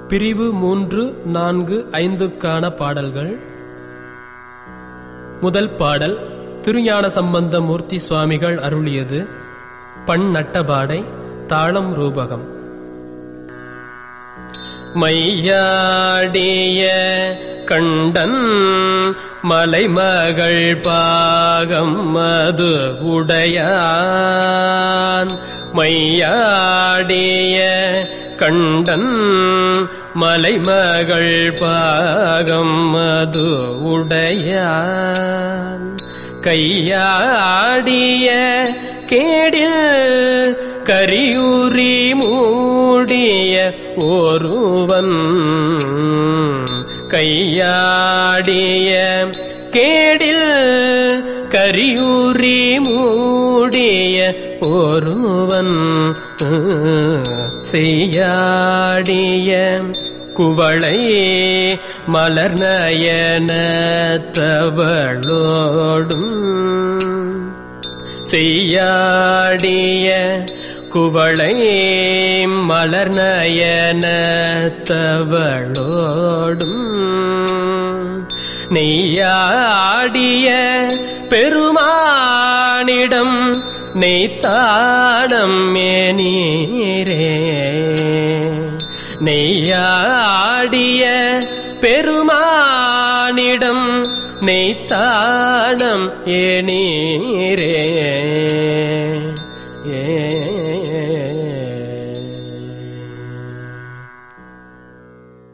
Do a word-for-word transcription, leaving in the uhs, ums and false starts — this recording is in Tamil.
பிரிவு மூன்று நான்கு ஐந்துக்கான பாடல்கள். முதல் பாடல் திருஞான சம்பந்த மூர்த்தி சுவாமிகள் அருளியது. பண் நட்டபாடை, தாளம் ரூபகம். மையாடிய கண்டன் மலைமகள் பாகம் மது உடையான். மையாடிய கண்டன் மலைமகள் பாகம் மது உடையான். கையாடிய கேடில் கரியுரி மூடிய ஒருவன். கையாடிய கேடில் கரியுரி மூடிய ஒருவன். செய்யாடிய குவளை மலர் நயனத்தவளோடும். செய்யாடிய குவளை மலர் நயனத்தவளோடும். நெய்யாடிய பெருமானிடம் நெய்த்தாடம் மேனீரே. நெய்யாடிய பெருமானிடம் நெய்த்தாடம் ஏனீரே.